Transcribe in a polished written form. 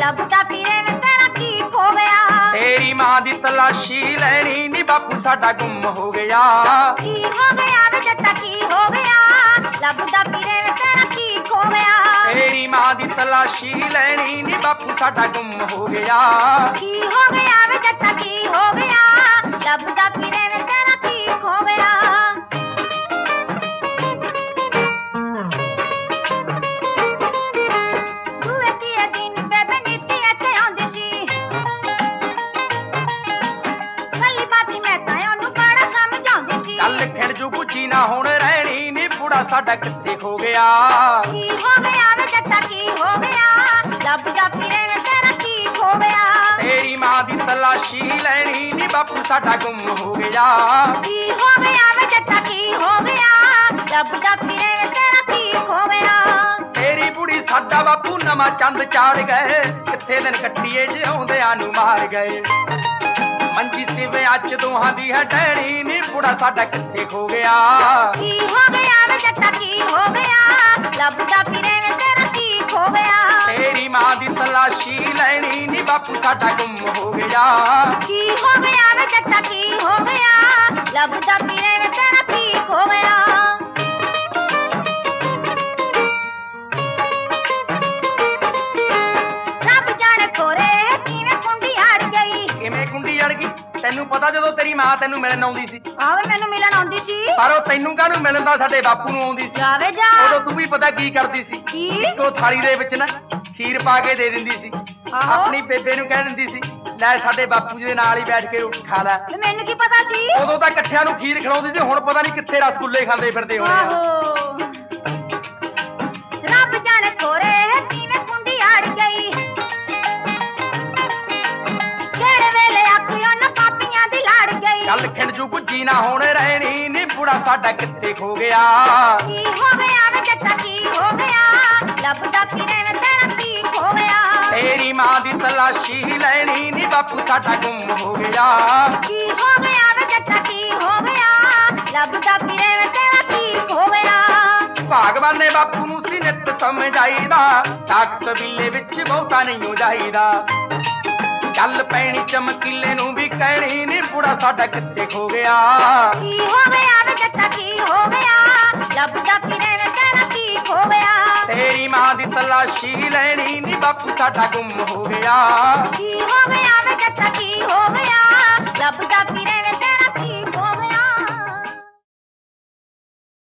ਲੱਭਦਾ ਫਿਰੇ ਵੇ ਤੇਰਾ ਕੀ ਖੋ ਗਿਆ। ਤੇਰੀ ਮਾਂ ਦੀ ਤਲਾਸ਼ੀ ਲੈਣੀ ਨੀ ਬਾਪੂ ਸਾਡਾ ਗੁੰਮ ਹੋ ਗਿਆ। ਕੀ ਹੋ ਗਿਆ ਵੇ ਜੱਟਾ ਕੀ ਹੋ ਗਿਆ, ਲੱਭਦਾ ਫਿਰੇ ਵੇ ਤੇਰਾ ਕੀ ਖੋ ਗਿਆ। ਤੇਰੀ ਮਾਂ ਦੀ ਤਲਾਸ਼ੀ ਲੈਣੀ ਨੀ ਬਾਪੂ ਸਾਡਾ ਗੁੰਮ ਹੋ ਗਿਆ। ਕੀ ਹੋ ਗਿਆ ਵੇ ਜੱਟਾ ਕੀ ਹੋ ਗਿਆ, ਲੱਭਦਾ ਫਿਰੇ ਵੇ ਤੇਰਾ ਕੀ ਖੋ ਗਿਆ। ਦੂਏ ਤੀਏ ਦਿਨ ਬੇਬੇ ਨੀਤੀ ਇੱਥੇ ਆਉਂਦੀ ਸੀ, ਕੱਲੀ ਬਾਤੀ ਮੈਂ ਤਾਂ ਉਹਨੂੰ ਬੜਾ ਸਮਝਾਉਂਦੀ ਸੀ। ਕੱਲ ਖਿੜ ਜੂ ਗੁੱਜੀ ਨਾ ਹੁਣ ਰਹਿਣੀ ਨੀ ਬੁੜਾ ਸਾਡਾ ਕਿੱਥੇ ਖੋ ਗਿਆ। ਕੀ ਹੋ ਗਿਆ ਵੇ ਜੱਟਾ ਕੀ ਹੋ ਗਿਆ, ਲੱਭਦਾ ਫਿਰੇ ਵੇ ਤੇਰਾ ਕੀ ਖੋ ਗਿਆ। ਤੇਰੀ ਮਾਂ ਦੀ ਤਲਾਸ਼ੀ ਲੈਣੀ ਨੀ ਬਾਪੂ ਸਾਡਾ ਗੁੰਮ ਹੋ ਗਿਆ। ਕੀ ਹੋ ਗਿਆ ਵੇ ਜੱਟਾ ਕੀ ਹੋ ਗਿਆ, ਲੱਭਦਾ ਫਿਰੇ ਵੇ ਤੇਰਾ ਕੀ ਖੋ ਗਿਆ। ਤੇਰੀ ਬੁੜੀ ਸਾਡਾ ਬਾਪੂ ਨਵਾਂ ਚੰਦ ਚਾੜ ਗਏ, ਕਿੱਥੇ ਦਿਨ ਕੱਟੀਏ ਜਿਉਂਦਿਆਂ ਨੂੰ ਮਾਰ ਗਏ। ਮੰਜੀ ਸਿਵੇ ਅੱਜ ਦੋਹਾਂ ਦੀ ਹੈ ਡੈਣੀ ਨੀ ਬੁੜਾ ਸਾਡਾ ਕਿੱਥੇ ਖੋ ਗਿਆ। ਕੀ ਹੋ ਗਿਆ ਵੇ ਜੱਟਾ ਕੀ ਹੋ ਗਿਆ, ਲੱਭਦਾ ਫਿਰੇ ਵੇ ਤੇਰਾ ਕੀ ਖੋ ਗਿਆ। ਤੇਰੀ ਮਾਂ ਦੀ ਤਲਾਸ਼ੀ ਲੈਣੀ ਨੀ ਬਾਪੂ ਸਾਡਾ ਗੁੰਮ ਹੋ ਗਿਆ। ਕੀ ਹੋ ਗਿਆ ਵੇ ਜੱਟਾ ਕੀ ਹੋ ਗਿਆ, ਲੱਭਦਾ ਫਿਰੇ ਵੇ ਤੇਰਾ ਕੀ ਖੋ ਗਿਆ। ਰੱਬ ਜਾਣੇ ਕੋਰੇ ਕਿਵੇਂ ਕੁੰਡੀ ਅੜ ਗਈ। ਕਿਵੇਂ ਕੁੰਡੀ ਅੜ ਗਈ? ਤੈਨੂੰ ਪਤਾ ਜਦੋਂ ਤੇਰੀ ਮਾਂ ਤੈਨੂੰ ਮਿਲਣ ਆਉਂਦੀ ਸੀ, ਆਵੇ ਮੈਨੂੰ ਮਿਲਣ ਆਉਂਦੀ ਸੀ। ਪਰ ਉਹ ਤੈਨੂੰ ਕਾਹਨੂੰ ਮਿਲਣ ਦਾ ਸਾਡੇ ਬਾਪੂ ਨੂੰ ਆਉਂਦੀ ਸੀ। ਜਾਵੇ ਜਾ। ਉਦੋਂ ਤੂੰ ਵੀ ਪਤਾ ਕੀ ਕਰਦੀ ਸੀ, ਕੀ? ਇੱਕੋ ਥਾਲੀ ਦੇ ਵਿੱਚ ਨਾ ਖੀਰ ਪਾ ਕੇ ਦੇ ਦਿੰਦੀ ਸੀ। ਆਹੋ। ਆਪਣੀ ਬੇਬੇ ਨੂੰ ਕਹਿ ਦਿੰਦੀ ਸੀ, ਲੈ ਸਾਡੇ ਬਾਪੂ ਜੀ ਦੇ ਨਾਲ ਹੀ ਬੈਠ ਕੇ ਰੋਟੀ ਖਾ ਲੈ। ਤੇ ਮੈਨੂੰ ਕੀ ਪਤਾ ਸੀ। ਉਦੋਂ ਤਾਂ ਇਕੱਠਿਆਂ ਨੂੰ ਖੀਰ ਖਿਲਾਉਂਦੀ ਸੀ, ਹੁਣ ਪਤਾ ਨਹੀਂ ਕਿੱਥੇ ਰਸਗੁੱਲੇ ਖਾਂਦੇ ਫਿਰਦੇ ਹੋਣੇ ਆ। ਆਹੋ। ਰੱਬ ਜਾਣੇ ਕੋਰੇ ਕਿਵੇਂ ਕੁੰਡੀ ਅੜ ਗਈ, ਕਿਹੜੇ ਵੇਲੇ ਆਖਿਓ ਨਾ ਪਾਪੀਆਂ ਦੀ ਲੜ ਗਈ। ਕੱਲ ਖਿੰਡ ਜੂ ਗੁੱਜੀ ਨਾ ਹੁਣ ਰਹਿਣੀ ਨੀ ਬੁੜਾ ਸਾਡਾ ਕਿੱਥੇ ਖੋ ਗਿਆ। ਕੀ ਹੋ ਗਿਆ ਵੇ ਜੱਟਾ ਕੀ ਹੋ ਗਿਆ, ਲੱਭਦਾ ਫਿਰੇ ਵੇ ਤੇਰਾ ਕੀ ਖੋ ਗਿਆ। ਤੇਰੀ ਮਾਂ ਦੀ ਤਲਾਸ਼ੀ ਲੈਣੀ ਨੀ ਬਾਪੂ ਸਾਡਾ ਗੁੰਮ ਹੋ ਗਿਆ। ਕੀ ਹੋ ਗਿਆ ਵੇ ਜੱਟਾ ਕੀ ਹੋ ਗਿਆ, ਲੱਭਦਾ ਫਿਰੇ ਵੇ ਤੇਰਾ ਕੀ ਖੋ ਗਿਆ। ਭਾਗਵਾਨੇ ਬਾਪੂ ਨੂੰ ਸੀ ਨਿੱਤ ਸਮਝਾਈਦਾ, ਸਾਖ ਕਬੀਲੇ ਵਿੱਚ ਬਹੁਤਾ ਨਹੀਂ ਹੋ ਜਾਈਦਾ। ਗੱਲ ਪੈਣੀ ਚਮਕੀਲੇ ਨੂੰ ਵੀ ਕਹਿਣੀ ਨੀ ਬੁੜਾ ਸਾਡਾ ਕਿੱਥੇ ਖੋ ਗਿਆ। ਕੀ ਹੋ ਗਿਆ ਵੇ ਜੱਟਾ ਕੀ ਹੋ ਗਿਆ, ਲੱਭਦਾ ਫਿਰੇ ਵੇ ਤੇਰਾ ਕੀ ਖੋ ਗਿਆ। ਤੇਰੀ ਮਾਂ ਦੀ ਤਲਾਸ਼ੀ ਲੈਣੀ ਨੀ ਬਾਪੂ ਸਾਡਾ ਗੁੰਮ ਹੋ ਗਿਆ। ਕੀ ਹੋ ਗਿਆ ਵੇ ਜੱਟਾ ਕੀ ਹੋ ਗਿਆ, ਲੱਭਦਾ